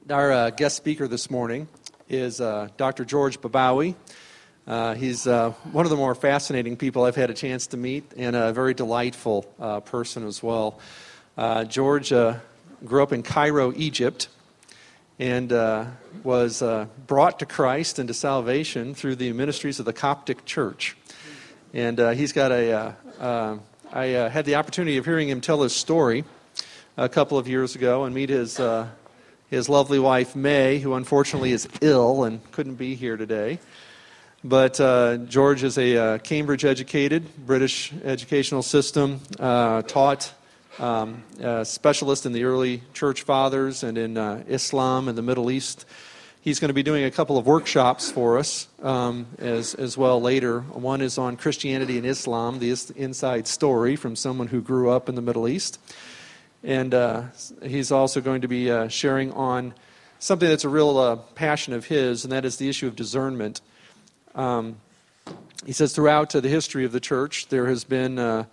Our guest speaker this morning is Dr. George Babawi. He's one of the more fascinating people I've had a chance to meet, and a very delightful person as well. George grew up in Cairo, Egypt, and was brought to Christ and to salvation through the ministries of the Coptic Church. And he's got I had the opportunity of hearing him tell his story a couple of years ago and meet his lovely wife, May, who unfortunately is ill and couldn't be here today. But George is a Cambridge-educated, British educational system, taught specialist in the early church fathers and in Islam and the Middle East. He's going to be doing a couple of workshops for us as well later. One is on Christianity and Islam, the inside story from someone who grew up in the Middle East. And he's also going to be sharing on something that's a real passion of his, and that is the issue of discernment. He says throughout the history of the church, there have been a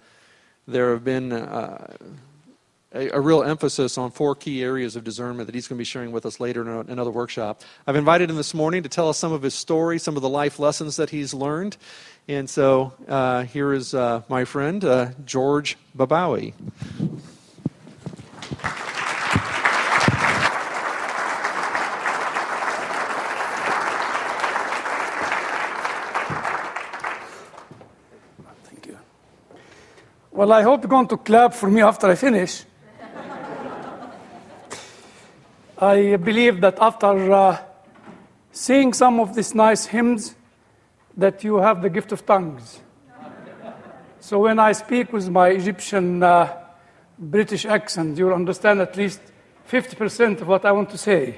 real emphasis on 4 key areas of discernment that he's going to be sharing with us later in another workshop. I've invited him this morning to tell us some of his story, some of the life lessons that he's learned. And so here is my friend, George Babawi. Well, I hope you're going to clap for me after I finish. I believe that after seeing some of these nice hymns, that you have the gift of tongues. So when I speak with my Egyptian British accent, you'll understand at least 50% of what I want to say.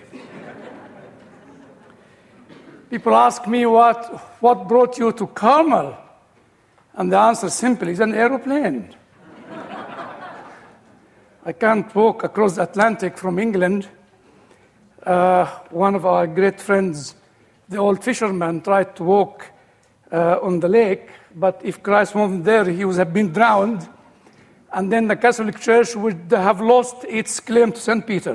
People ask me, what brought you to Carmel? And the answer simply is an aeroplane. I can't walk across the Atlantic from England. One of our great friends, the old fisherman, tried to walk on the lake, but if Christ wasn't there, he would have been drowned, and then the Catholic Church would have lost its claim to St. Peter.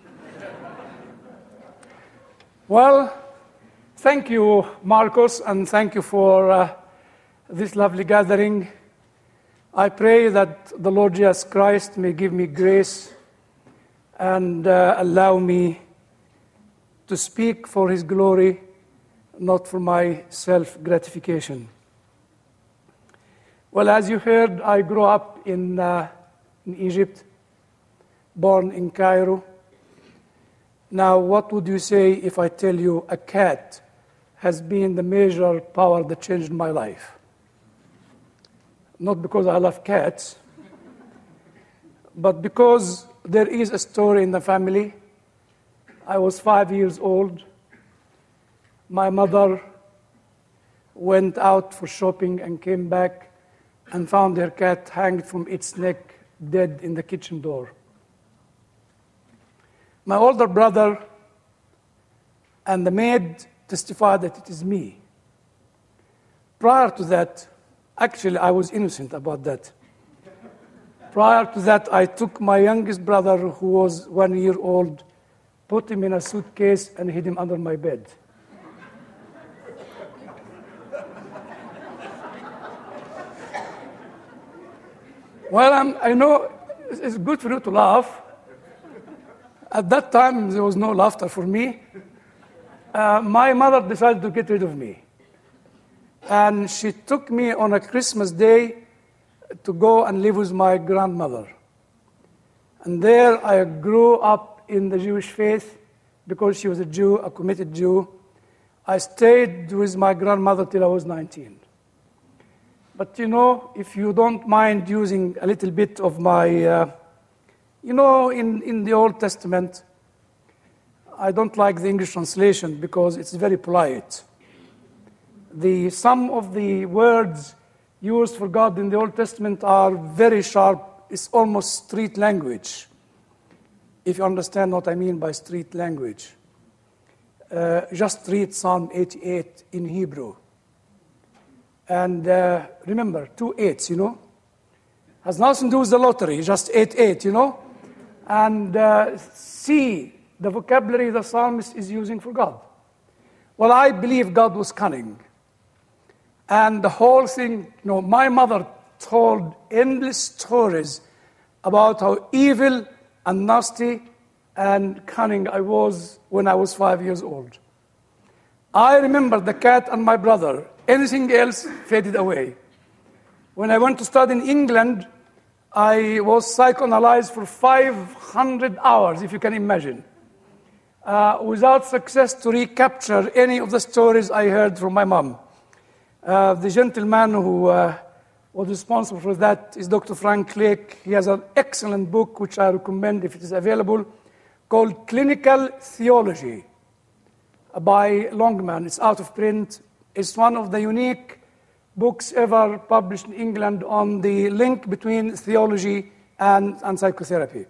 Well, thank you, Marcos, and thank you for this lovely gathering. I pray that the Lord Jesus Christ may give me grace and allow me to speak for His glory, not for my self-gratification. Well, as you heard, I grew up in Egypt, born in Cairo. Now, what would you say if I tell you a cat has been the major power that changed my life? Not because I love cats, but because there is a story in the family. I was 5 years old. My mother went out for shopping and came back and found her cat hanged from its neck, dead in the kitchen door. My older brother and the maid testified that it is me. Prior to that, actually, I was innocent about that. Prior to that, I took my youngest brother, who was 1 year old, put him in a suitcase and hid him under my bed. Well, I know it's good for you to laugh. At that time, there was no laughter for me. My mother decided to get rid of me. And she took me on a Christmas day to go and live with my grandmother. And there I grew up in the Jewish faith because she was a Jew, a committed Jew. I stayed with my grandmother till I was 19. But if you don't mind using a little bit of my, in the Old Testament, I don't like the English translation because it's very polite. Some of the words used for God in the Old Testament are very sharp. It's almost street language, if you understand what I mean by street language. Just read Psalm 88 in Hebrew. And remember, 2 8s, Has nothing to do with the lottery, just 8 8, And see the vocabulary the psalmist is using for God. Well, I believe God was cunning. And the whole thing, my mother told endless stories about how evil and nasty and cunning I was when I was 5 years old. I remember the cat and my brother. Anything else faded away. When I went to study in England, I was psychoanalyzed for 500 hours, if you can imagine, without success to recapture any of the stories I heard from my mom. The gentleman who was responsible for that is Dr. Frank Lake. He has an excellent book, which I recommend if it is available, called Clinical Theology by Longman. It's out of print. It's one of the unique books ever published in England on the link between theology and psychotherapy.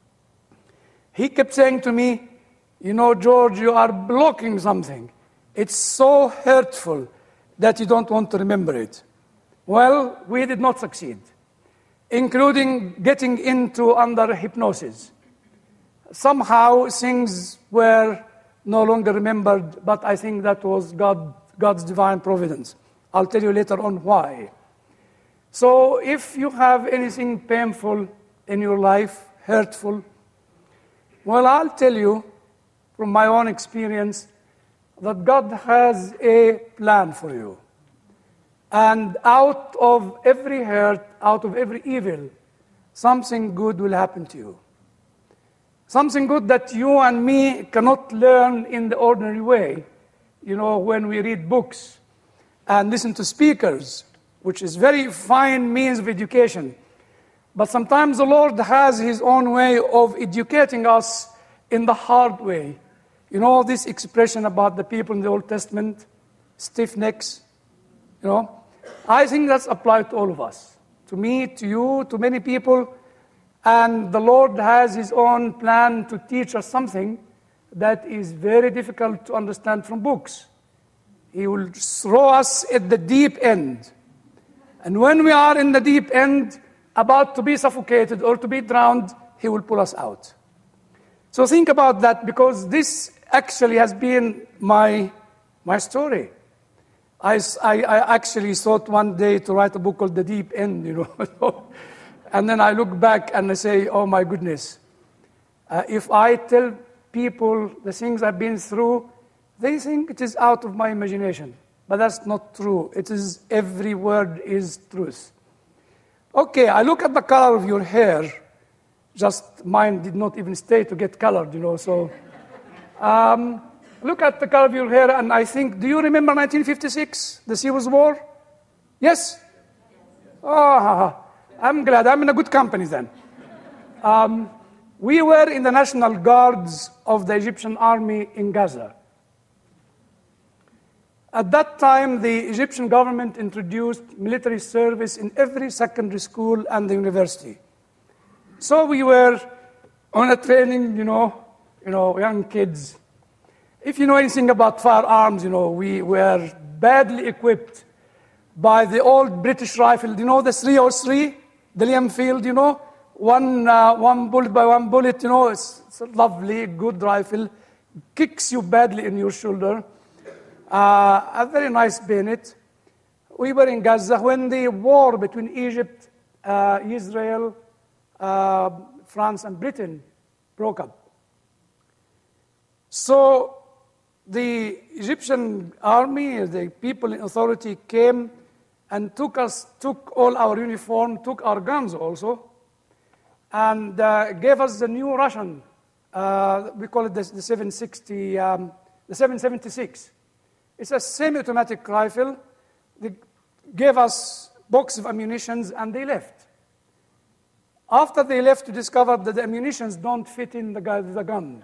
He kept saying to me, George, you are blocking something. It's so hurtful that you don't want to remember it. Well, we did not succeed, including getting into under hypnosis. Somehow things were no longer remembered, but I think that was God's divine providence. I'll tell you later on why. So if you have anything painful in your life, hurtful, well, I'll tell you from my own experience that God has a plan for you. And out of every hurt, out of every evil, something good will happen to you. Something good that you and me cannot learn in the ordinary way. When we read books and listen to speakers, which is very fine means of education. But sometimes the Lord has His own way of educating us in the hard way. This expression about the people in the Old Testament, stiff necks, I think that's applied to all of us. To me, to you, to many people. And the Lord has His own plan to teach us something that is very difficult to understand from books. He will throw us at the deep end. And when we are in the deep end, about to be suffocated or to be drowned, He will pull us out. So think about that, because this actually has been my story. I actually thought one day to write a book called The Deep End, And then I look back and I say, oh my goodness, if I tell people the things I've been through, they think it is out of my imagination. But that's not true. It is, every word is truth. Okay, I look at the color of your hair. Just mine did not even stay to get colored, so... look at the color of your hair and I think, do you remember 1956, the Suez War? Yes? Oh, I'm glad. I'm in a good company then. We were in the National Guards of the Egyptian army in Gaza. At that time, the Egyptian government introduced military service in every secondary school and the university. So we were on a training, young kids. If you know anything about firearms, we were badly equipped by the old British rifle. The 303, the Liam Field, one bullet by one bullet, it's a lovely, good rifle. Kicks you badly in your shoulder. A very nice bayonet. We were in Gaza when the war between Egypt, Israel, France, and Britain broke up. So the Egyptian army, the people in authority came and took all our uniform, took our guns also, and gave us the new Russian, we call it the 760, the 776. It's a semi-automatic rifle. They gave us box of ammunition and they left. After they left, we discovered that the ammunitions don't fit in the gun.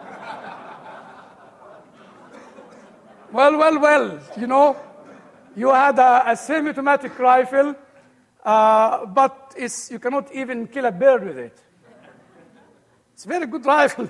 Well, you had a semi-automatic rifle, but you cannot even kill a bird with it. It's a very good rifle,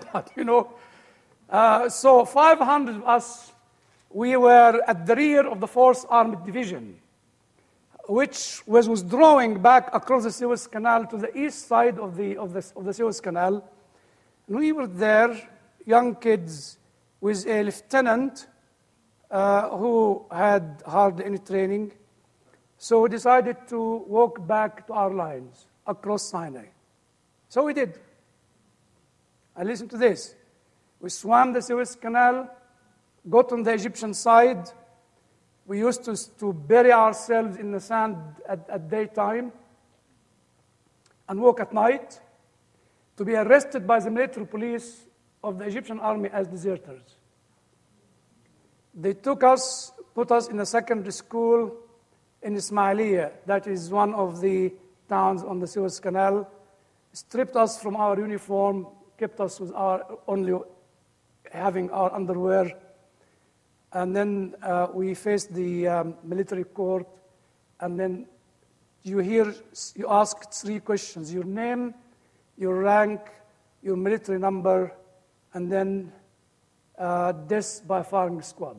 So 500 of us, we were at the rear of the 4th Armored Division, which was withdrawing back across the Suez Canal to the east side of the Suez Canal. And we were there, young kids with a lieutenant who had hardly any training. So we decided to walk back to our lines across Sinai. So we did. And listen to this. We swam the Suez Canal, got on the Egyptian side. We used to bury ourselves in the sand at daytime and walk at night, to be arrested by the military police of the Egyptian army as deserters. They took us, put us in a secondary school in Ismailia, that is one of the towns on the Suez Canal, stripped us from our uniform, kept us with only having our underwear, and then we faced the military court, and then you ask 3 questions: your name, your rank, your military number, and then death by firing squad.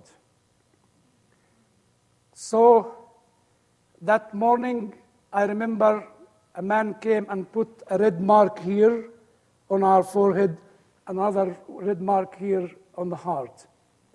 So that morning, I remember a man came and put a red mark here on our forehead, another red mark here on the heart.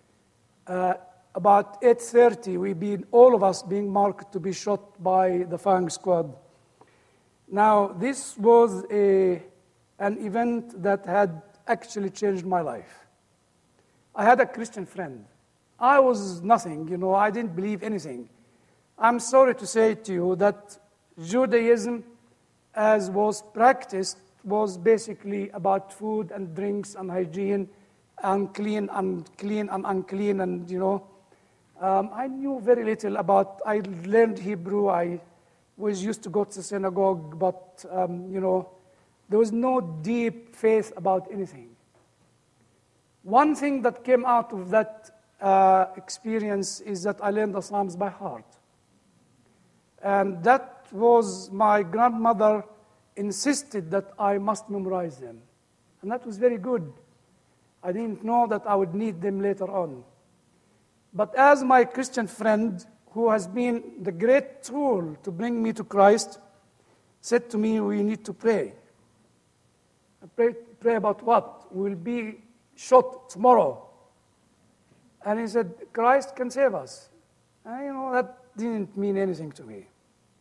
About 8:30, all of us being marked to be shot by the firing squad. Now, this was an event that had actually changed my life. I had a Christian friend. I was nothing, I didn't believe anything. I'm sorry to say to you that Judaism, as was practiced, was basically about food and drinks and hygiene, clean and unclean, and I knew very little about. I learned Hebrew. I was used to go to the synagogue, but there was no deep faith about anything. One thing that came out of that experience is that I learned the Psalms by heart, and that was my grandmother insisted that I must memorize them, and that was very good. I didn't know that I would need them later on. But as my Christian friend, who has been the great tool to bring me to Christ, said to me, we need to pray. I pray about what? We will be shot tomorrow. And he said, Christ can save us. And that didn't mean anything to me.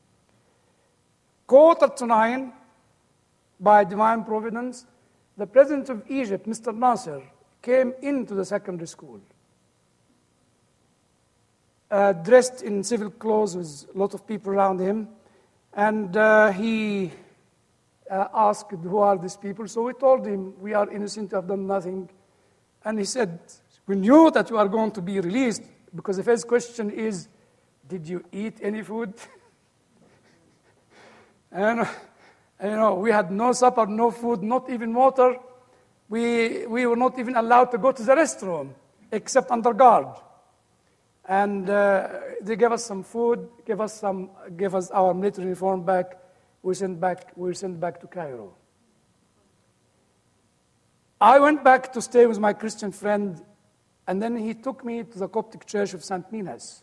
9:15, by divine providence, the president of Egypt, Mr. Nasser, came into the secondary school, dressed in civil clothes with a lot of people around him, and he asked, who are these people? So we told him, we are innocent, have done nothing. And he said, we knew that you are going to be released, because the first question is, did you eat any food? And we had no supper, no food, not even water. We were not even allowed to go to the restroom, except under guard. And they gave us some food, gave us our military uniform back. We were sent back to Cairo. I went back to stay with my Christian friend, and then he took me to the Coptic Church of St. Minas.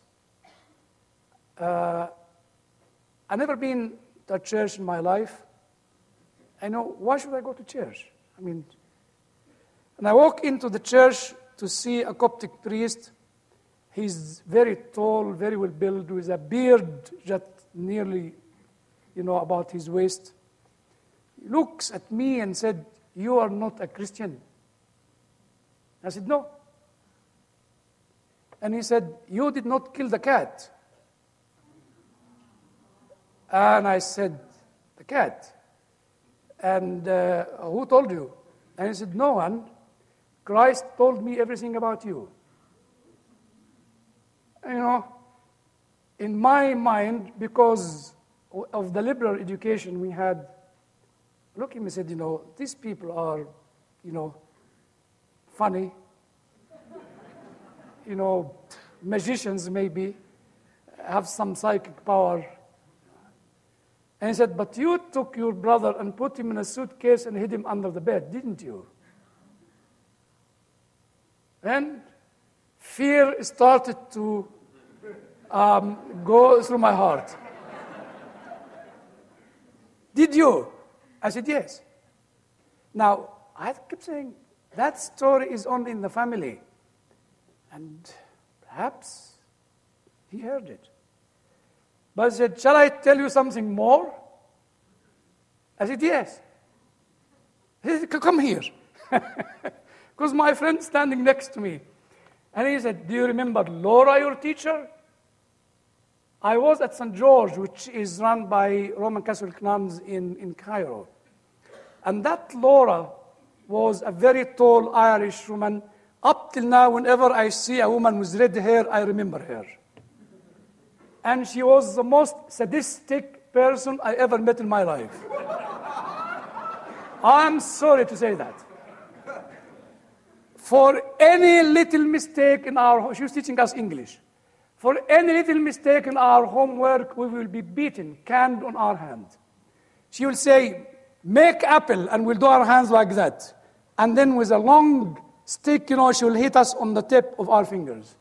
I've never been to a church in my life. Why should I go to church? And I walk into the church to see a Coptic priest. He's very tall, very well built, with a beard just nearly, about his waist. He looks at me and said, you are not a Christian. I said, no. And he said, you did not kill the cat. And I said, the cat? And who told you? And he said, no one. Christ told me everything about you. In my mind, because of the liberal education we had, look at him and said, these people are, funny, magicians maybe, have some psychic power. And he said, but you took your brother and put him in a suitcase and hid him under the bed, didn't you? And fear started to go through my heart. Did you? I said, yes. Now, I kept saying, That story is only in the family. And perhaps he heard it. But he said, shall I tell you something more? I said, yes. He said, come here. Because my friend's standing next to me. And he said, do you remember Laura, your teacher? I was at St. George, which is run by Roman Catholic nuns in Cairo. And that Laura was a very tall Irish woman. Up till now, whenever I see a woman with red hair, I remember her. And she was the most sadistic person I ever met in my life. I'm sorry to say that. For any little mistake in she was teaching us English. For any little mistake in our homework, we will be beaten, canned on our hand. She will say, make apple, and we'll do our hands like that. And then with a long stick, she will hit us on the tip of our fingers.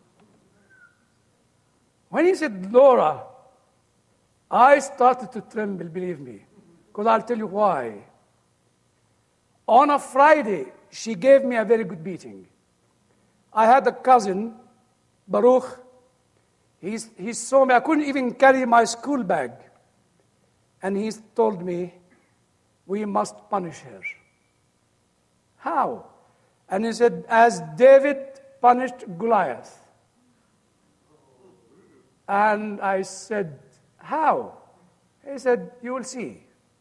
When he said, Laura, I started to tremble, believe me, because I'll tell you why. On a Friday, she gave me a very good beating. I had a cousin, Baruch. He saw me. I couldn't even carry my school bag. And he told me, we must punish her. How? And he said, as David punished Goliath. And I said, how? He said, you will see.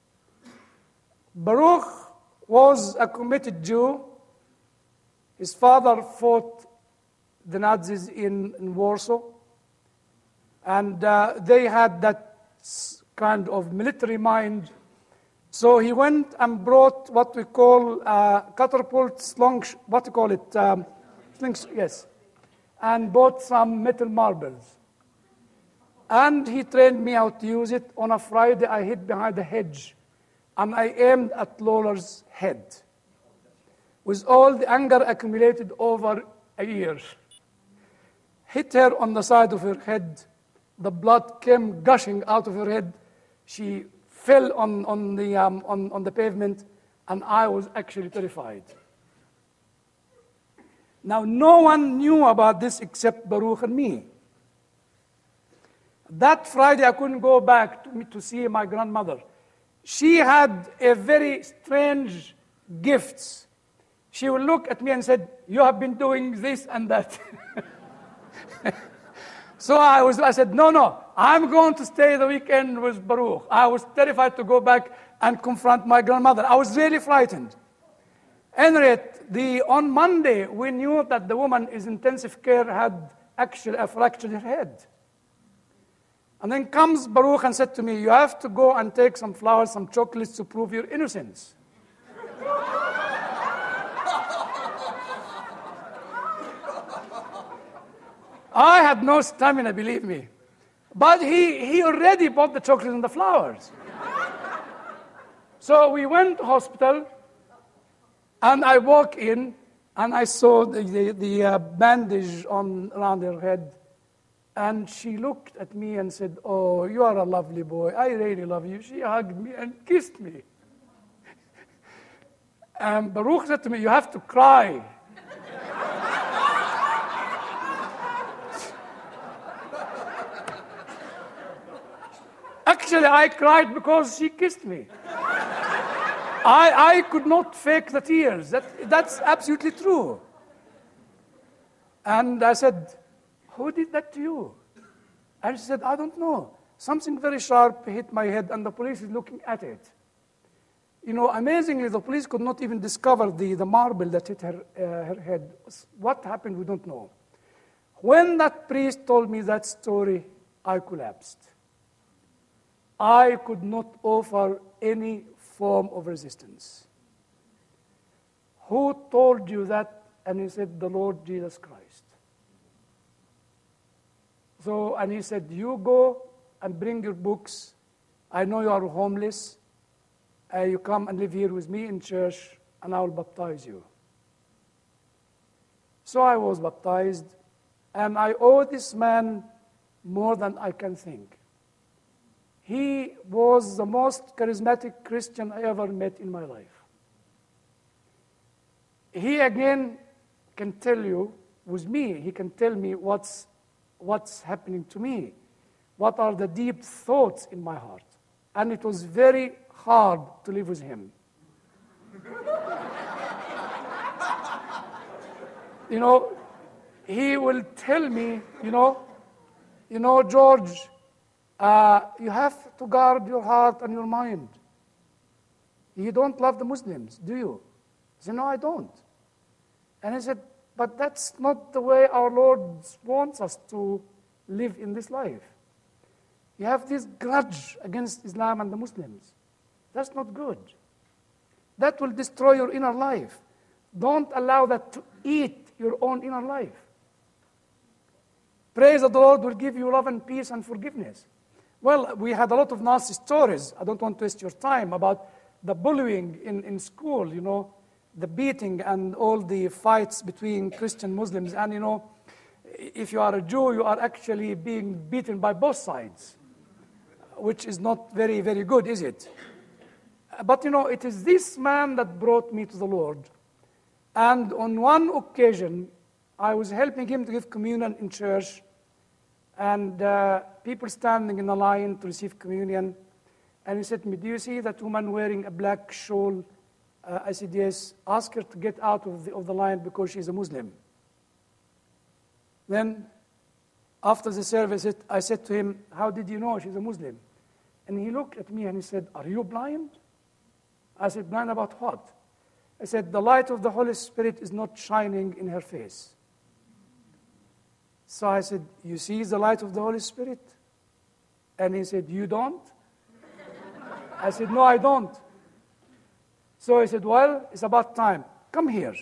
Baruch was a committed Jew. His father fought the Nazis in Warsaw. And they had that kind of military mind. So he went and brought what we call catapults, slings, yes, and bought some metal marbles. And he trained me how to use it. On a Friday, I hid behind a hedge, and I aimed at Laura's head with all the anger accumulated over a year. Hit her on the side of her head. The blood came gushing out of her head. She fell on the pavement, and I was actually terrified. Now, no one knew about this except Baruch and me. That Friday, I couldn't go back to see my grandmother. She had a very strange gift. She would look at me and said, you have been doing this and that. So I said, no, I'm going to stay the weekend with Baruch. I was terrified to go back and confront my grandmother. I was really frightened. Anyway, on Monday, we knew that the woman in intensive care had actually fractured her head. And then comes Baruch and said to me, you have to go and take some flowers, some chocolates to prove your innocence. I had no stamina, believe me. But he already bought the chocolates and the flowers. So we went to hospital, and I walk in, and I saw the bandage around her head. And she looked at me and said, oh, you are a lovely boy. I really love you. She hugged me and kissed me. And Baruch said to me, you have to cry. Actually, I cried because she kissed me. I could not fake the tears. That's absolutely true. And I said, who did that to you? And she said, I don't know. Something very sharp hit my head, and the police is looking at it. Amazingly, the police could not even discover the marble that hit her head. What happened, we don't know. When that priest told me that story, I collapsed. I could not offer any form of resistance. Who told you that? And he said, the Lord Jesus Christ. And he said, you go and bring your books. I know you are homeless. You come and live here with me in church, and I will baptize you. So I was baptized, and I owe this man more than I can think. He was the most charismatic Christian I ever met in my life. he again can tell you, with me, he can tell me what's happening to me, what are the deep thoughts in my heart. And it was very hard to live with him. He will tell me, George, you have to guard your heart and your mind. You don't love the Muslims, do you? I said, no, I don't. And I said, but that's not the way our Lord wants us to live in this life. You have this grudge against Islam and the Muslims. That's not good. That will destroy your inner life. Don't allow that to eat your own inner life. Praise the Lord will give you love and peace and forgiveness. Well, we had a lot of nasty stories. I don't want to waste your time about the bullying in school, the beating and all the fights between Christian Muslims. And, if you are a Jew, you are actually being beaten by both sides, which is not very, very good, is it? But, it is this man that brought me to the Lord. And on one occasion, I was helping him to give communion in church, and people standing in a line to receive communion. And he said to me, do you see that woman wearing a black shawl? I said, yes. Ask her to get out of the line because she's a Muslim. Then, after the service, I said to him, how did you know she's a Muslim? And he looked at me and he said, are you blind? I said, blind about what? I said, the light of the Holy Spirit is not shining in her face. So I said, you see the light of the Holy Spirit? And he said, you don't? I said, no, I don't. So he said, well, it's about time. Come here.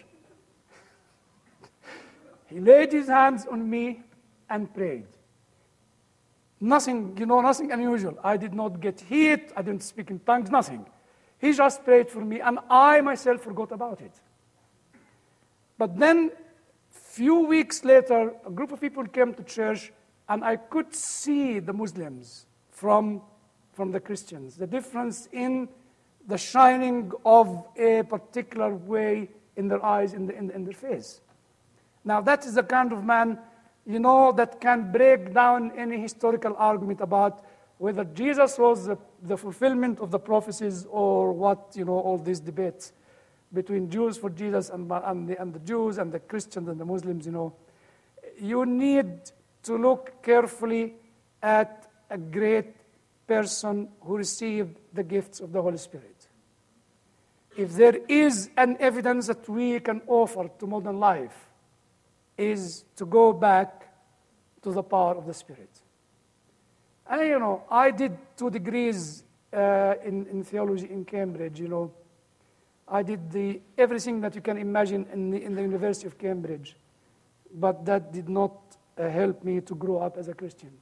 He laid his hands on me and prayed. Nothing, nothing unusual. I did not get hit. I didn't speak in tongues, nothing. He just prayed for me, and I myself forgot about it. But then, few weeks later, a group of people came to church, and I could see the Muslims from the Christians, the difference in the shining of a particular way in their eyes, in their face. Now, that is the kind of man, that can break down any historical argument about whether Jesus was the fulfillment of the prophecies or what, all these debates between Jews for Jesus and the Jews and the Christians and the Muslims, You need to look carefully at a great person who received the gifts of the Holy Spirit. If there is an evidence that we can offer to modern life, is to go back to the power of the Spirit. And, I did 2 degrees in theology in Cambridge, I did everything that you can imagine in the University of Cambridge. But that did not help me to grow up as a Christian.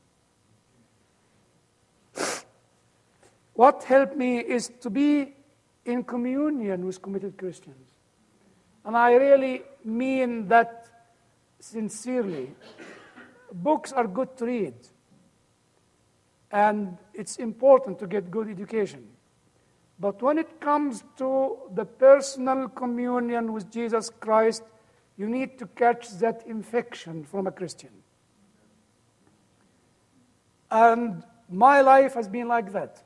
What helped me is to be in communion with committed Christians. And I really mean that sincerely. Books are good to read. And it's important to get good education. But when it comes to the personal communion with Jesus Christ, you need to catch that infection from a Christian. And my life has been like that.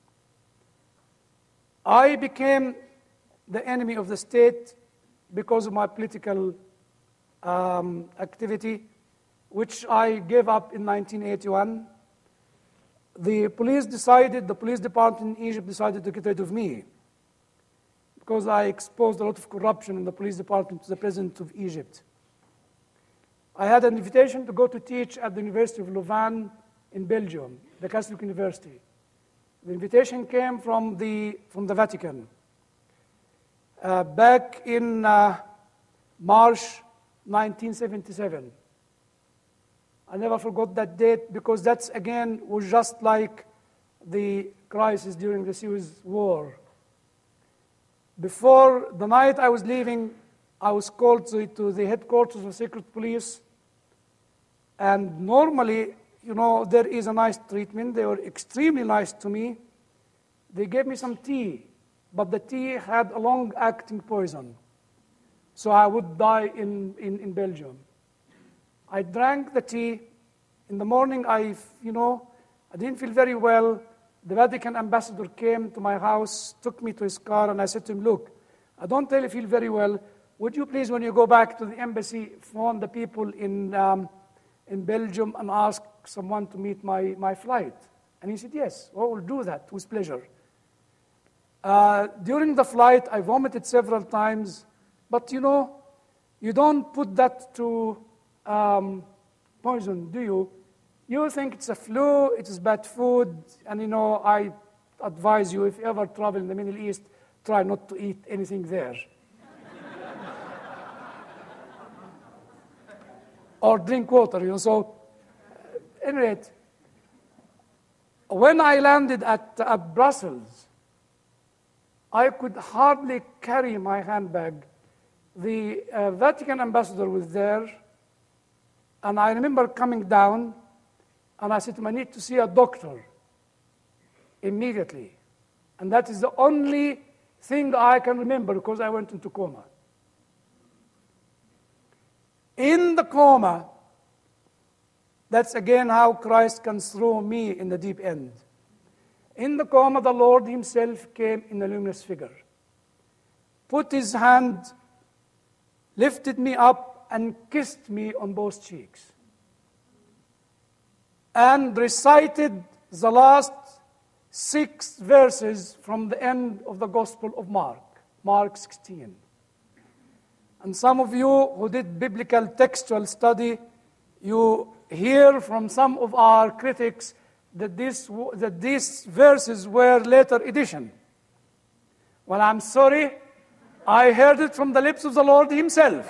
I became the enemy of the state because of my political activity, which I gave up in 1981. The police department in Egypt decided to get rid of me because I exposed a lot of corruption in the police department to the president of Egypt. I had an invitation to go to teach at the University of Louvain in Belgium, the Catholic University. The invitation came from the Vatican. Back in March 1977. I never forgot that date because that, again, was just like the crisis during the Suez War. Before the night I was leaving, I was called to the headquarters of the secret police. And normally, there is a nice treatment. They were extremely nice to me. They gave me some tea, but the tea had a long-acting poison. so I would die in Belgium. I drank the tea. In the morning, I didn't feel very well. The Vatican ambassador came to my house, took me to his car, and I said to him, look, I don't really feel very well. Would you please, when you go back to the embassy, phone the people in Belgium and ask someone to meet my flight? And he said, yes, well, we'll do that with pleasure. During the flight, I vomited several times, but you don't put that to poison, do you? You think it's a flu, it is bad food, and I advise you, if you ever travel in the Middle East, try not to eat anything there. Or drink water, So, anyway, when I landed at Brussels, I could hardly carry my handbag. The Vatican ambassador was there, and I remember coming down, and I said to him, I need to see a doctor immediately. And that is the only thing I can remember because I went into coma. In the coma, that's again how Christ can throw me in the deep end. In the coma, the Lord himself came in a luminous figure, put his hand, lifted me up, and kissed me on both cheeks, and recited the last 6 verses from the end of the Gospel of Mark 16. And some of you who did biblical textual study, you hear from some of our critics that these verses were later addition. Well, I'm sorry, I heard it from the lips of the Lord himself.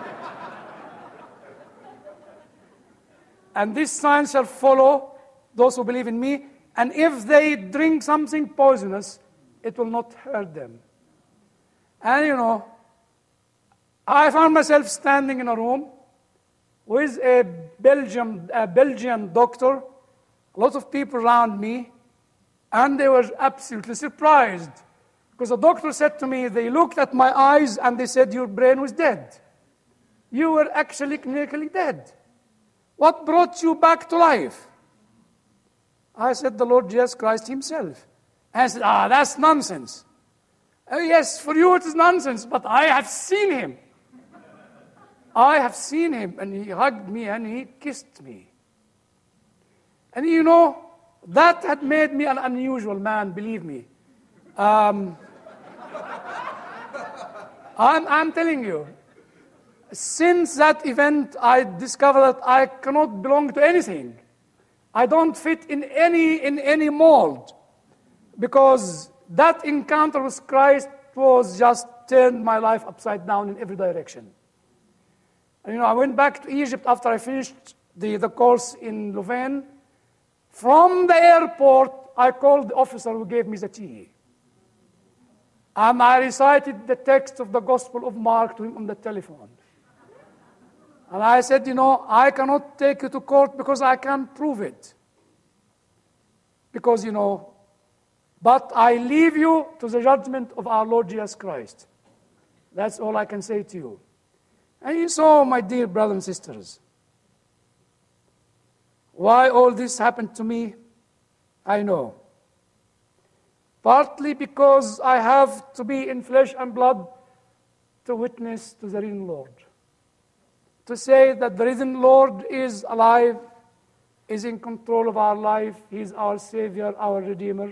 And this sign shall follow those who believe in me, and if they drink something poisonous, it will not hurt them. And I found myself standing in a room with a Belgian doctor, a lot of people around me, and they were absolutely surprised. Because the doctor said to me, they looked at my eyes and they said, your brain was dead. You were actually clinically dead. What brought you back to life? I said, the Lord Jesus Christ himself. And I said, that's nonsense. Oh, yes, for you it is nonsense, but I have seen him. I have seen him, and he hugged me and he kissed me. And that had made me an unusual man, believe me. I'm telling you, since that event, I discovered that I cannot belong to anything. I don't fit in any mold, because that encounter with Christ was just turned my life upside down in every direction. And I went back to Egypt after I finished the course in Louvain. From the airport, I called the officer who gave me the tea. And I recited the text of the Gospel of Mark to him on the telephone. And I said, I cannot take you to court because I can't prove it. Because, but I leave you to the judgment of our Lord Jesus Christ. That's all I can say to you. And you saw, my dear brothers and sisters, why all this happened to me, I know. Partly because I have to be in flesh and blood to witness to the risen Lord. To say that the risen Lord is alive, is in control of our life, He is our Savior, our Redeemer.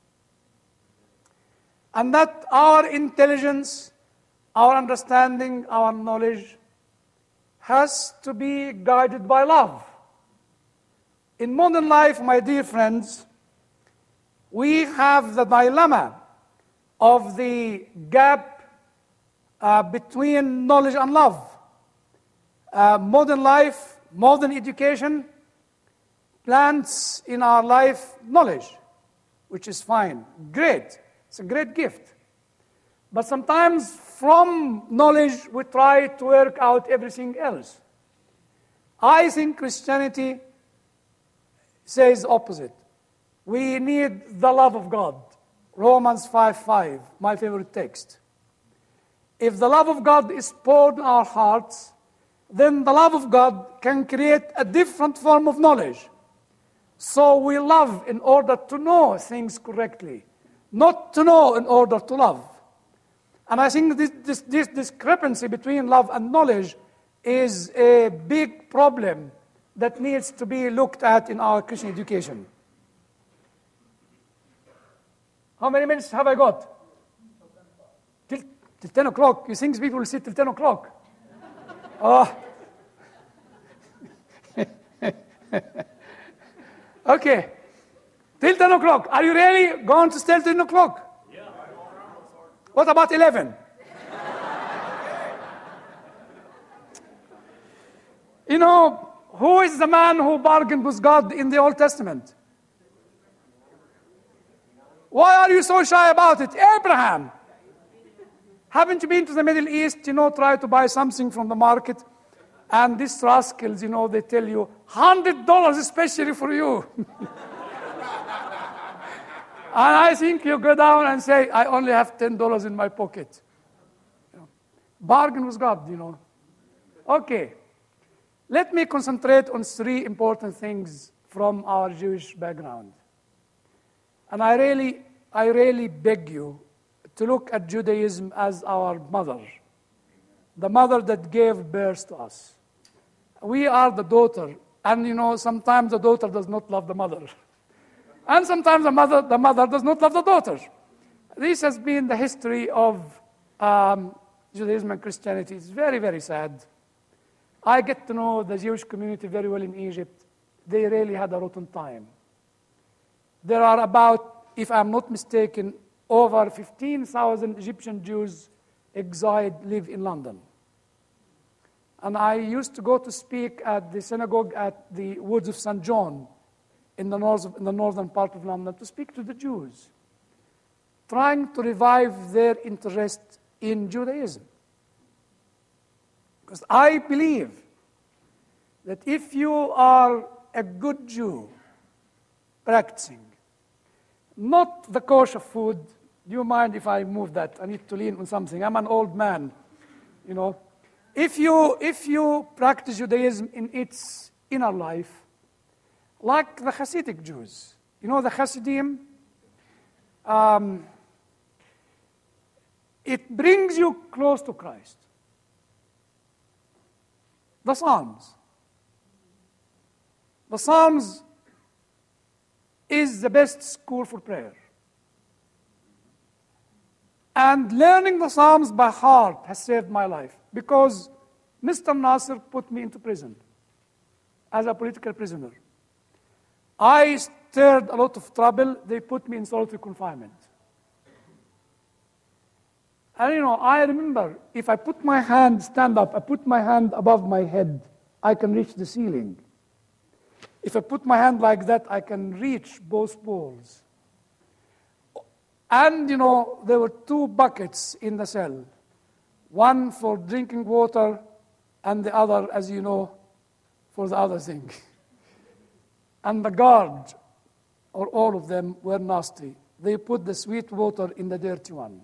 And that our intelligence, our understanding, our knowledge has to be guided by love. In modern life, my dear friends, we have the dilemma of the gap between knowledge and love. Modern life, modern education plants in our life knowledge, which is fine, great. It's a great gift. But sometimes from knowledge we try to work out everything else. I think Christianity says the opposite. We need the love of God. Romans 5:5, my favorite text. If the love of God is poured in our hearts, then the love of God can create a different form of knowledge. So we love in order to know things correctly, not to know in order to love. And I think this discrepancy between love and knowledge is a big problem that needs to be looked at in our Christian education. How many minutes have I got? Till 10 o'clock. You think people will sit till 10 o'clock? Oh. Okay. Till 10 o'clock. Are you really going to stay till 10 o'clock? Yeah. What about 11? You know, who is the man who bargained with God in the Old Testament? Why are you so shy about it? Abraham. Haven't you been to the Middle East, try to buy something from the market? And these rascals, they tell you, $100 especially for you. And I think you go down and say, I only have $10 in my pocket. Bargain with God, Okay. Let me concentrate on 3 important things from our Jewish background. And I really beg you to look at Judaism as our mother, the mother that gave birth to us. We are the daughter, and sometimes the daughter does not love the mother. And sometimes the mother does not love the daughter. This has been the history of Judaism and Christianity. It's very, very sad. I get to know the Jewish community very well in Egypt. They really had a rotten time. There are about, if I'm not mistaken, over 15,000 Egyptian Jews exiled live in London. And I used to go to speak at the synagogue at the Woods of St. John in the northern part of London to speak to the Jews, trying to revive their interest in Judaism. Because I believe that if you are a good Jew practicing, not the kosher food, do you mind if I move that? I need to lean on something. I'm an old man, If you practice Judaism in its inner life, like the Hasidic Jews, the Hasidim, it brings you close to Christ. The Psalms. The Psalms is the best school for prayer. And learning the Psalms by heart has saved my life because Mr. Nasser put me into prison as a political prisoner. I stirred a lot of trouble. They put me in solitary confinement. And I remember if I put my hand, stand up, I put my hand above my head, I can reach the ceiling. If I put my hand like that, I can reach both walls. And, there were 2 buckets in the cell. One for drinking water, and the other, as you know, for the other thing. And the guard, or all of them, were nasty. They put the sweet water in the dirty one.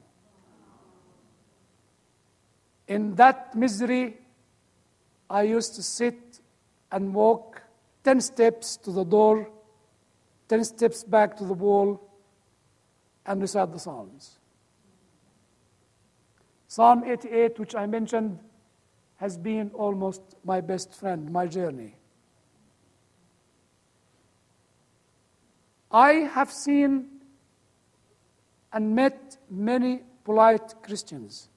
In that misery, I used to sit and walk 10 steps to the door, 10 steps back to the wall, and recite the Psalms. Psalm 88, which I mentioned, has been almost my best friend, my journey. I have seen and met many polite Christians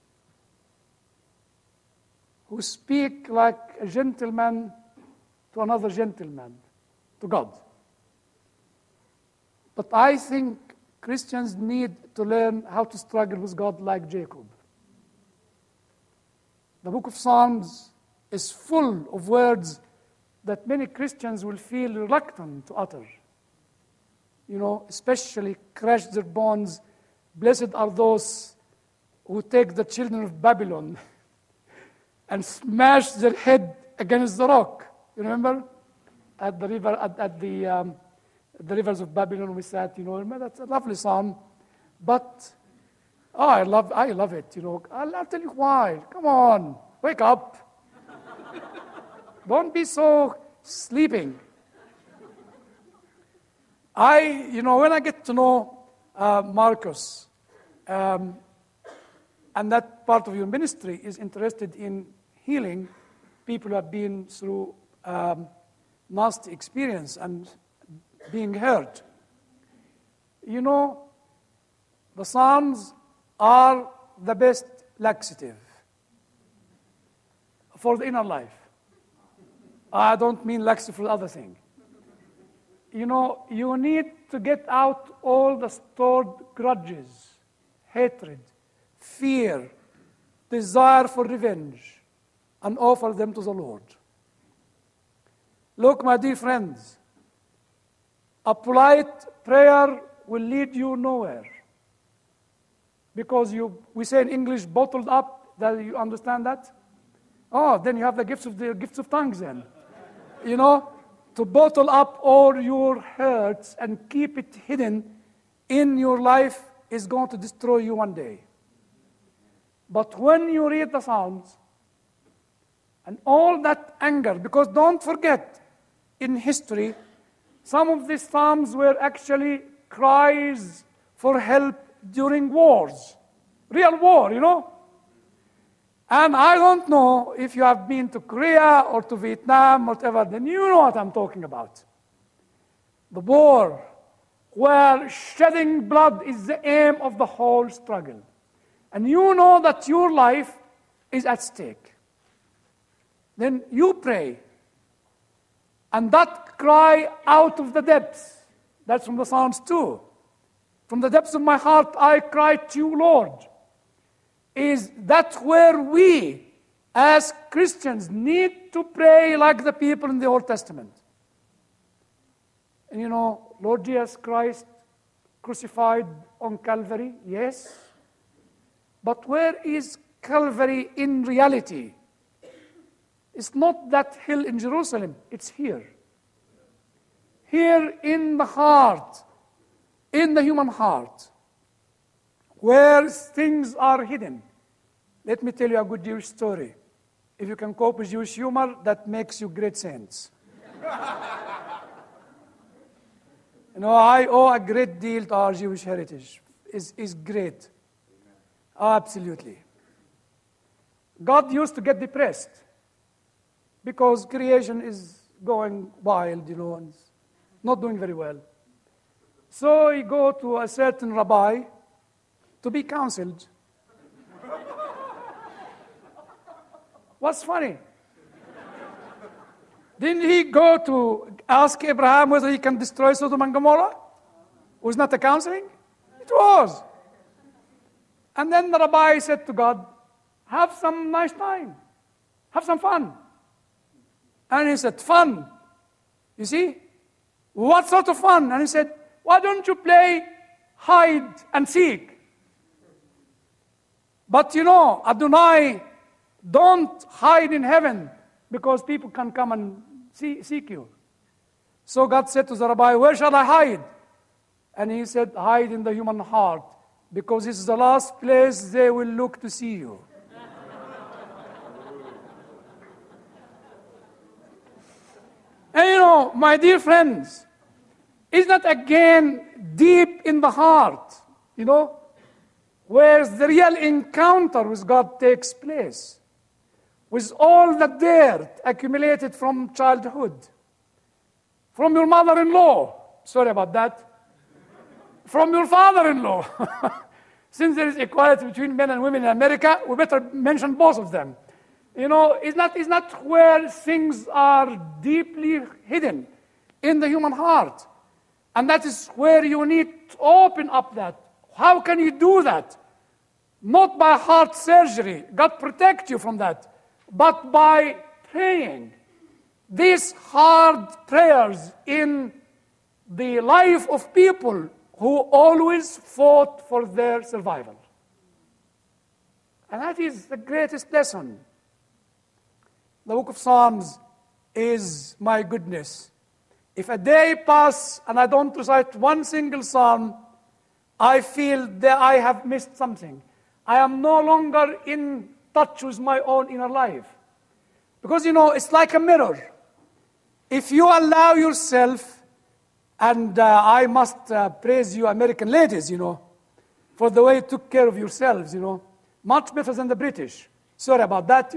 who speak like a gentleman to another gentleman, to God. But I think Christians need to learn how to struggle with God like Jacob. The book of Psalms is full of words that many Christians will feel reluctant to utter. Especially crush their bones. Blessed are those who take the children of Babylon and smash their head against the rock. You remember? At the river, at the rivers of Babylon, we sat, remember? That's a lovely psalm. But Oh, I love it. I'll tell you why. Come on, wake up. Don't be so sleeping. When I get to know Marcus, and that part of your ministry is interested in healing people who have been through nasty experience and being hurt. The Psalms are the best laxative for the inner life. I don't mean laxative for the other thing. You need to get out all the stored grudges, hatred, fear, desire for revenge, and offer them to the Lord. Look, my dear friends, a polite prayer will lead you nowhere. Because we say in English, bottled up. That you understand that? Oh, then you have the gifts of tongues then. To bottle up all your hurts and keep it hidden in your life is going to destroy you one day. But when you read the Psalms and all that anger, because don't forget, in history, some of these Psalms were actually cries for help during wars. Real war, And I don't know if you have been to Korea or to Vietnam, whatever, then you know what I'm talking about. The war where shedding blood is the aim of the whole struggle. And you know that your life is at stake. Then you pray. And that cry out of the depths, that's from the Psalms too. From the depths of my heart, I cry to you, Lord. Is that where we, as Christians, need to pray like the people in the Old Testament? And Lord Jesus Christ crucified on Calvary, yes. But where is Calvary in reality? It's not that hill in Jerusalem, it's here. Here in the heart, in the human heart, where things are hidden. Let me tell you a good Jewish story. If you can cope with Jewish humor, that makes you great saints. I owe a great deal to our Jewish heritage. It's great. Absolutely. God used to get depressed because creation is going wild, and not doing very well. So he go to a certain rabbi to be counseled. What's funny? Didn't he go to ask Abraham whether he can destroy Sodom and Gomorrah? Was not the counseling? It was. And then the rabbi said to God, have some nice time. Have some fun. And he said, fun? You see? What sort of fun? And he said, why don't you play hide and seek? But Adonai, don't hide in heaven because people can come and seek you. So God said to the rabbi, where shall I hide? And he said, hide in the human heart because this is the last place they will look to see you. And my dear friends, isn't that again deep in the heart, where the real encounter with God takes place, with all the dirt accumulated from childhood, from your mother-in-law, sorry about that, from your father-in-law. Since there is equality between men and women in America, we better mention both of them. It's not where things are deeply hidden in the human heart. And that is where you need to open up that. How can you do that? Not by heart surgery. God protect you from that. But by praying these hard prayers in the life of people who always fought for their survival. And that is the greatest lesson. The book of Psalms is my goodness. If a day passes and I don't recite one single psalm, I feel that I have missed something. I am no longer in touch with my own inner life. Because, it's like a mirror. If you allow yourself, and I must praise you, American ladies, for the way you took care of yourselves, much better than the British. Sorry about that,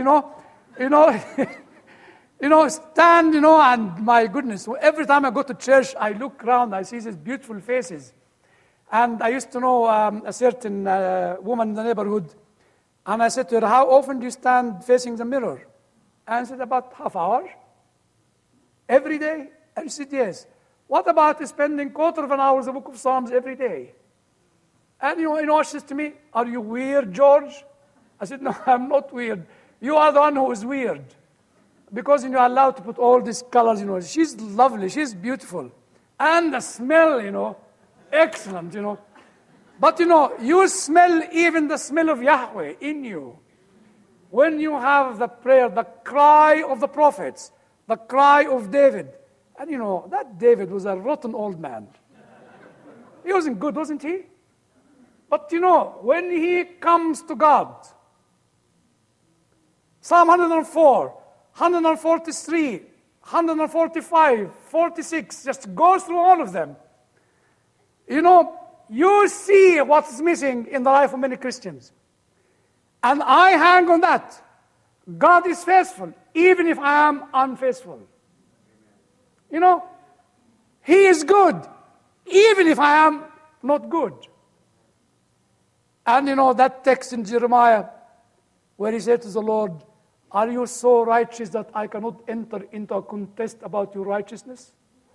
stand, and my goodness, every time I go to church, I look around, I see these beautiful faces. And I used to know a certain woman in the neighborhood, and I said to her, how often do you stand facing the mirror? And she said, about half hour. Every day? And she said, yes. What about spending quarter of an hour in the book of Psalms every day? And she says to me, are you weird, George? I said, no, I'm not weird. You are the one who is weird. Because you're allowed to put all these colors, She's lovely, she's beautiful. And the smell, excellent, But, you smell even the smell of Yahweh in you. When you have the prayer, the cry of the prophets, the cry of David. And, that David was a rotten old man. He wasn't good, wasn't he? But, when he comes to God, Psalm 104, 143, 145, 46, just go through all of them. You see what's missing in the life of many Christians. And I hang on that. God is faithful, even if I am unfaithful. He is good, even if I am not good. And that text in Jeremiah, where he said to the Lord, are you so righteous that I cannot enter into a contest about your righteousness?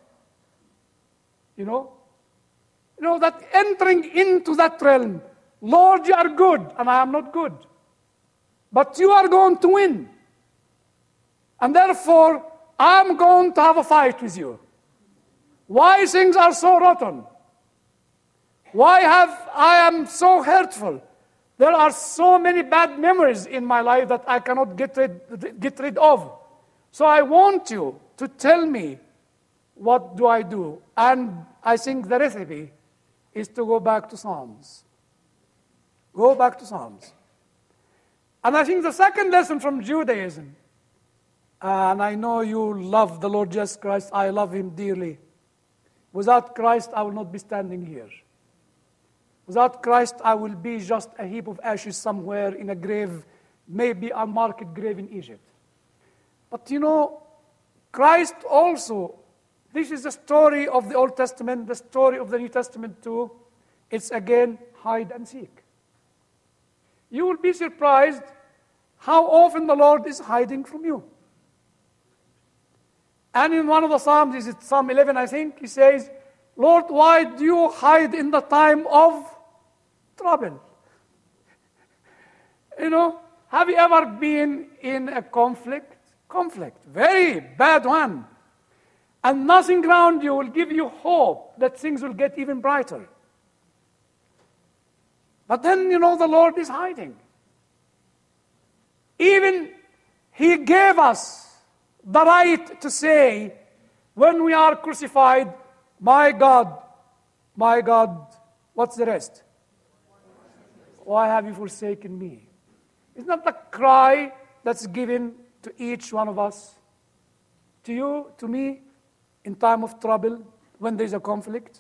That entering into that realm, Lord, you are good, and I am not good. But you are going to win. And therefore, I'm going to have a fight with you. Why things are so rotten? Why I am so hurtful? There are so many bad memories in my life that I cannot get rid of. So I want you to tell me, what do I do? And I think the recipe is to go back to Psalms. Go back to Psalms. And I think the second lesson from Judaism, and I know you love the Lord Jesus Christ, I love him dearly. Without Christ, I will not be standing here. Without Christ, I will be just a heap of ashes somewhere in a grave, maybe a market grave in Egypt. But Christ also, this is the story of the Old Testament, the story of the New Testament too. It's again, hide and seek. You will be surprised how often the Lord is hiding from you. And in one of the Psalms, is it Psalm 11, I think, he says, Lord, why do you hide in the time of trouble? Have you ever been in a conflict? Conflict, very bad one. And nothing around you will give you hope that things will get even brighter. But then, the Lord is hiding. Even he gave us the right to say, when we are crucified, my God, what's the rest? Why have you forsaken me? Isn't that the cry that's given to each one of us? To you, to me, in time of trouble, when there's a conflict?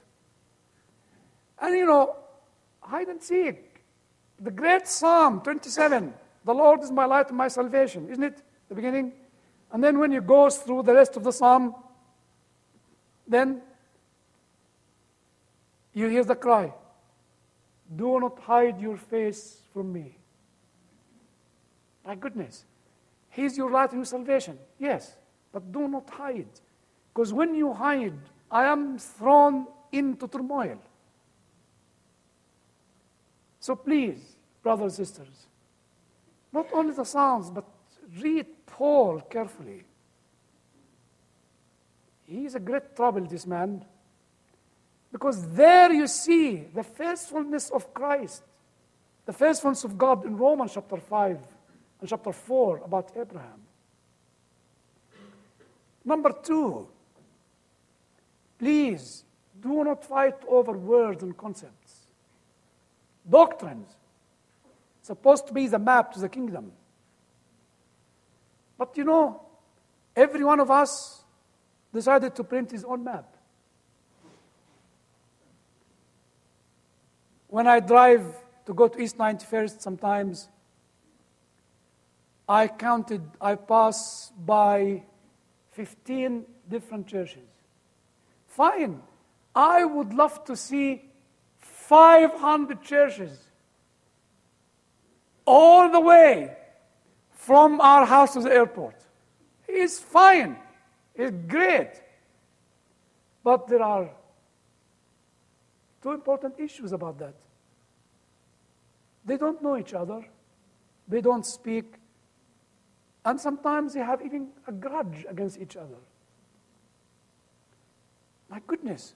And hide and seek. The great Psalm 27, the Lord is my light and my salvation, isn't it? The beginning. And then when you go through the rest of the Psalm, then you hear the cry, do not hide your face from me. My goodness, he's your light and your salvation. Yes, but do not hide. Because when you hide, I am thrown into turmoil. So please, brothers and sisters, not only the Psalms, but read Paul carefully. He is a great trouble, this man. Because there you see the faithfulness of Christ, the faithfulness of God in Romans chapter 5 and chapter 4 about Abraham. Number 2, please do not fight over words and concepts. Doctrines. supposed to be the map to the kingdom. But every one of us decided to print his own map. When I drive to go to East 91st sometimes, I pass by 15 different churches. Fine. I would love to see 500 churches all the way from our house to the airport. It's fine. It's great. But there are two important issues about that. They don't know each other. They don't speak. And sometimes they have even a grudge against each other. My goodness.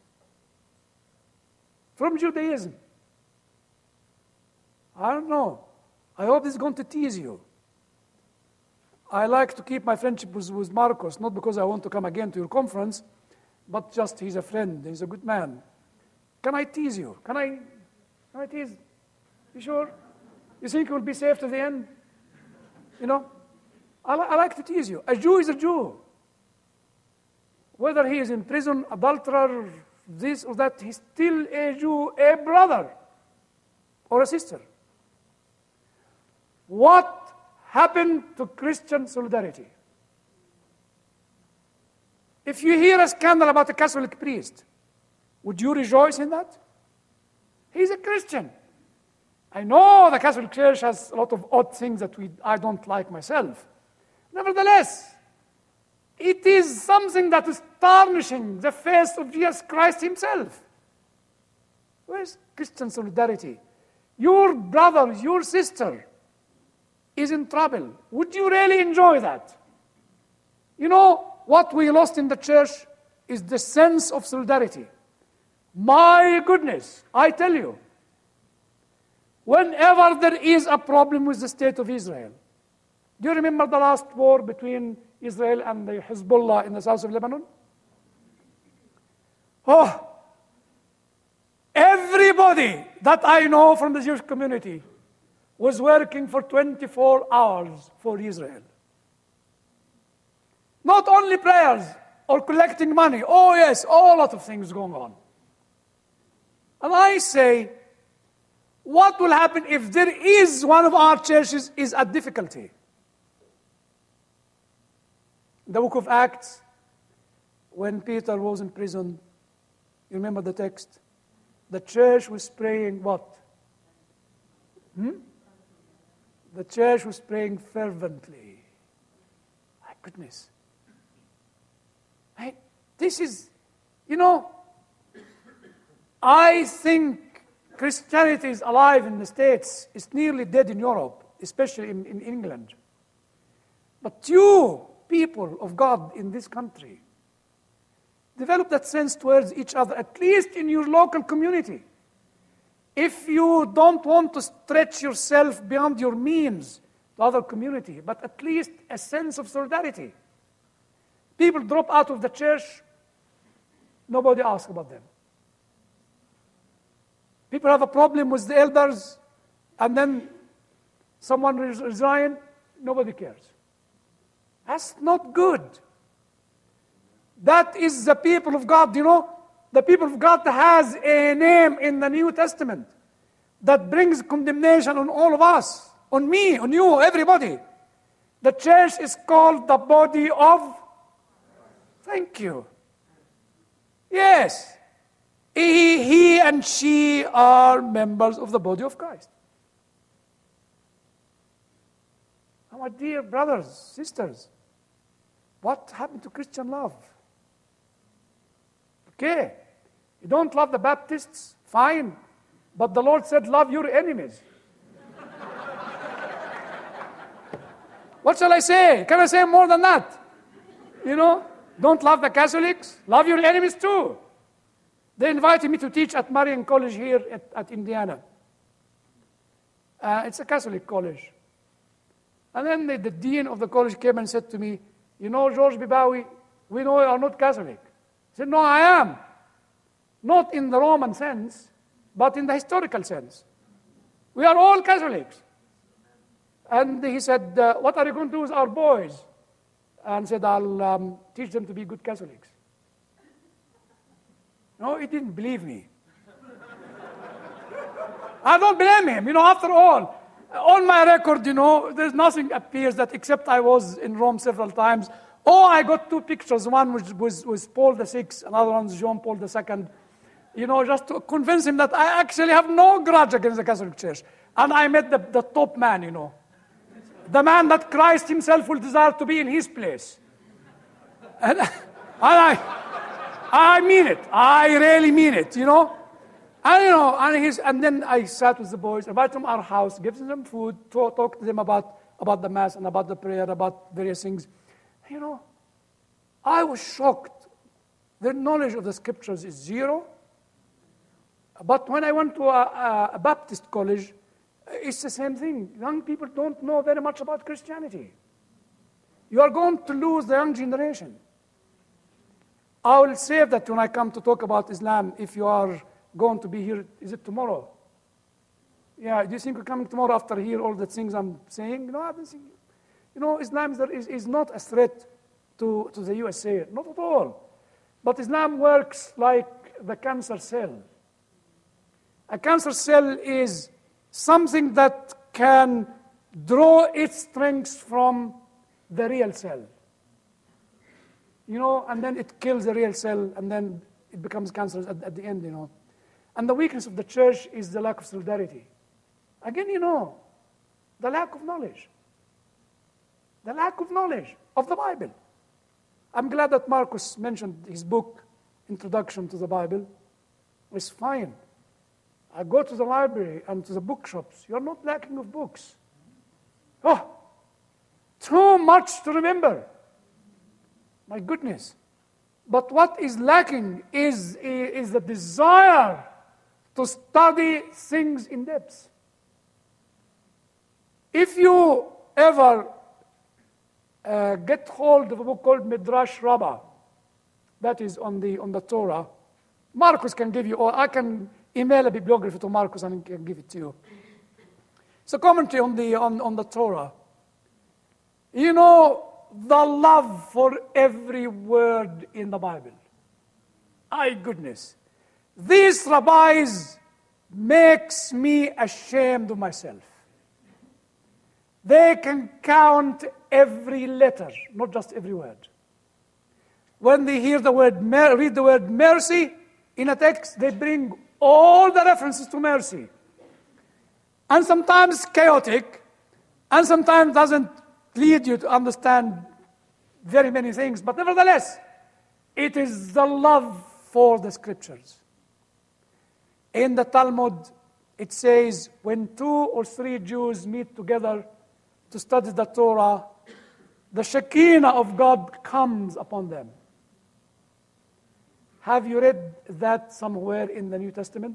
From Judaism. I don't know. I hope this is going to tease you. I like to keep my friendship with Marcos, not because I want to come again to your conference, but just he's a friend, he's a good man. Can I tease you? Can I tease? You sure? You think you'll be safe to the end? I like to tease you. A Jew is a Jew. Whether he is in prison, adulterer, this or that, he's still a Jew, a brother or a sister. What happened to Christian solidarity? If you hear a scandal about a Catholic priest, would you rejoice in that? He's a Christian. I know the Catholic Church has a lot of odd things that I don't like myself. Nevertheless, it is something that is tarnishing the face of Jesus Christ himself. Where's Christian solidarity? Your brother, your sister is in trouble. Would you really enjoy that? What we lost in the church is the sense of solidarity. My goodness, I tell you, whenever there is a problem with the state of Israel, do you remember the last war between Israel and the Hezbollah in the south of Lebanon? Oh, everybody that I know from the Jewish community was working for 24 hours for Israel. Not only prayers or collecting money. Oh yes, a lot of things going on. And I say, what will happen if there is one of our churches is a difficulty? The book of Acts, when Peter was in prison, you remember the text? The church was praying what? The church was praying fervently. My goodness. This is, I think Christianity is alive in the States. It's nearly dead in Europe, especially in England. But you, people of God in this country, develop that sense towards each other, at least in your local community. If you don't want to stretch yourself beyond your means to other community, but at least a sense of solidarity. People drop out of the church, nobody asks about them. People have a problem with the elders, and then someone resigns, nobody cares. That's not good. That is the people of God, The people of God has a name in the New Testament that brings condemnation on all of us, on me, on you, everybody. The church is called the body of... Thank you. Yes. He and she are members of the body of Christ. My dear brothers, sisters, what happened to Christian love? Okay, you don't love the Baptists, fine, but the Lord said, love your enemies. What shall I say? Can I say more than that? Don't love the Catholics, love your enemies too. They invited me to teach at Marian College here at Indiana. It's a Catholic college. And then the dean of the college came and said to me, George Bibawi, we know you are not Catholic. I said, no, I am. Not in the Roman sense, but in the historical sense. We are all Catholics. And he said, what are you going to do with our boys? And said, I'll teach them to be good Catholics. No, he didn't believe me. I don't blame him. After all, on my record, there's nothing appears that except I was in Rome several times. Oh, I got 2 pictures. One was Paul VI, another one was John Paul II. Just to convince him that I actually have no grudge against the Catholic Church. And I met the top man, the man that Christ himself will desire to be in his place. And I mean it. I really mean it, And then I sat with the boys, invited them to our house, gave them food, talked to them about the Mass and about the prayer, about various things. I was shocked. Their knowledge of the Scriptures is zero. But when I went to a Baptist college, it's the same thing. Young people don't know very much about Christianity. You are going to lose the young generation. I will save that when I come to talk about Islam, if you are going to be here. Is it tomorrow? Yeah, do you think you're coming tomorrow after hear all the things I'm saying? I don't think. Islam is not a threat to the USA, not at all. But Islam works like the cancer cell. A cancer cell is something that can draw its strength from the real cell. And then it kills the real cell, and then it becomes cancerous at the end, And the weakness of the church is the lack of solidarity. Again, the lack of knowledge. The lack of knowledge of the Bible. I'm glad that Marcus mentioned his book, Introduction to the Bible. It's fine. I go to the library and to the bookshops. You're not lacking of books. Oh, too much to remember. My goodness. But what is lacking is the desire to study things in depth. If you ever get hold of a book called Midrash Rabbah, that is on the Torah, Marcus can give you, or I can email a bibliography to Marcus and he can give it to you. It's a commentary on the Torah. The love for every word in the Bible. My goodness. These rabbis makes me ashamed of myself. They can count every letter, not just every word. When they hear the word, read the word mercy in a text, they bring all the references to mercy. And sometimes chaotic, and sometimes doesn't lead you to understand very many things. But nevertheless, it is the love for the Scriptures. In the Talmud, it says, when 2 or 3 Jews meet together to study the Torah, the Shekinah of God comes upon them. Have you read that somewhere in the New Testament?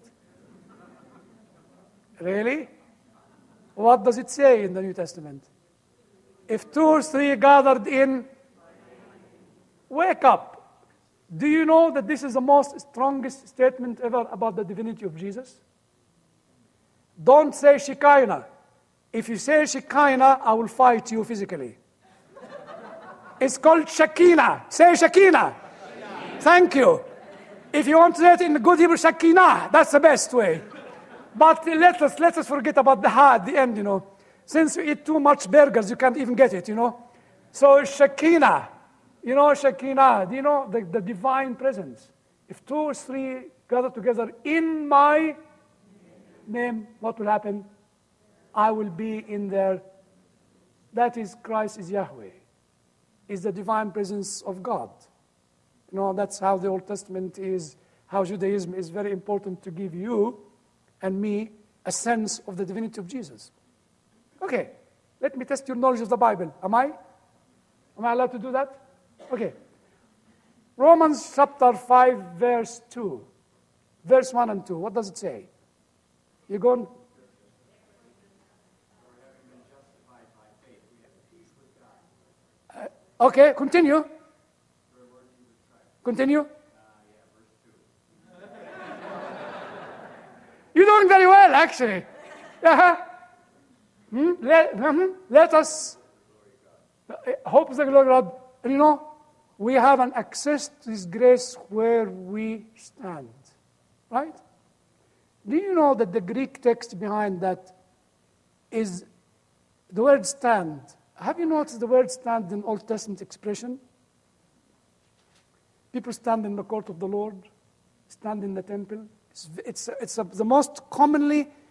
Really? What does it say in the New Testament? If 2 or 3 gathered in, wake up. Do you know that this is the most strongest statement ever about the divinity of Jesus? Don't say Shekinah. If you say Shekinah, I will fight you physically. It's called Shekinah. Say Shekinah. Thank you. If you want to say it in the good Hebrew, Shekinah, that's the best way. But let us forget about the ha at the end, Since you eat too much burgers, you can't even get it, So Shekinah, Shekinah, the divine presence. If 2 or 3 gather together in my name, what will happen? I will be in there. That is, Christ is Yahweh, is the divine presence of God. That's how the Old Testament is, how Judaism is very important to give you and me a sense of the divinity of Jesus. Okay, let me test your knowledge of the Bible. Am I allowed to do that? Okay. Romans chapter 5, verse 2. Verse 1 and 2. What does it say? You're going... Okay, continue. Continue. You're doing very well, actually. Let us hope the glory of God. You know, we have an access to His grace where we stand. Right? Do you know that the Greek text behind that is the word stand? Have you noticed the word stand in Old Testament expression? People stand in the court of the Lord, stand in the temple. It's the most commonly